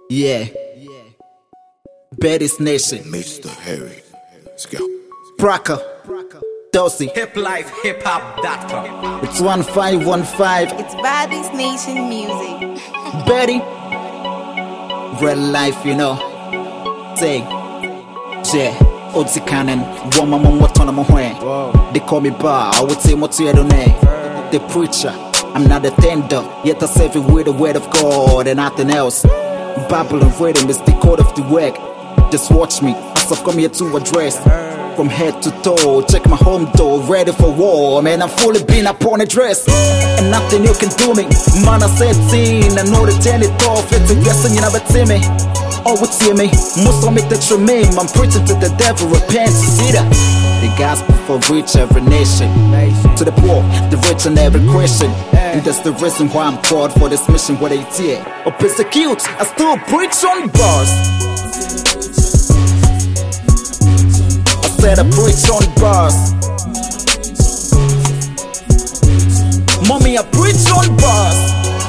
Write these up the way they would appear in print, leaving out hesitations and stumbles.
Yeah. Betty's Nation. Mr. Harry. Let's go. Praka. Dosey. hiplifehiphop.com. It's 1515. It's Betty's Nation music. Betty. Real life, you know. Say. Yeah. Odzi Cannon. Woman, what on my way. They call me Bar. I would say, what's your name? The preacher. I'm not a tender. Yet I serve it with the word of God and nothing else. Bible and rhythm is the code of the work. Just watch me as I've come here to address. From head to toe, check my home door, ready for war. Man, I'm fully been upon a dress. And nothing you can do me. Man, I said scene, I know the turn it off. It's a guessing you never see me. Always see me, most of me that you mean. I'm preaching to the devil, repent, see that. The gospel for reach every nation. To the poor, the rich and every Christian. And that's the reason why I'm called for this mission. What they did or persecute, I still preach on bars. I said I preach on bars. Mommy, I preach on bars.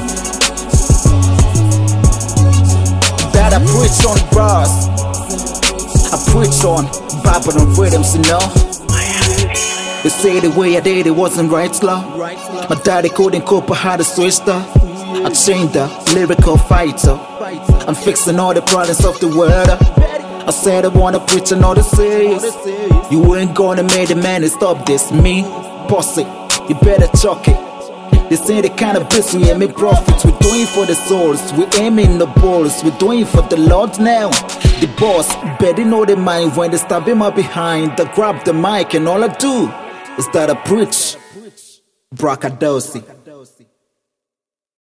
Dad, I preach on bars. I preach on Bible and rhythms, you know. They say the way I did it wasn't right, love. My daddy couldn't cope, I had to switch though. I changed the lyrical fighter. I'm fixing all the problems of the world. I said I wanna preach and all the serious. You ain't gonna make the man to stop this. Me, posse, you better chuck it. This ain't the kind of business we make profits. We're doing for the souls, we aiming the balls. We're doing for the Lord now. The boss, better know the mind when they stab him up behind. I grab the mic and all I do is that I preach. Brakadosi.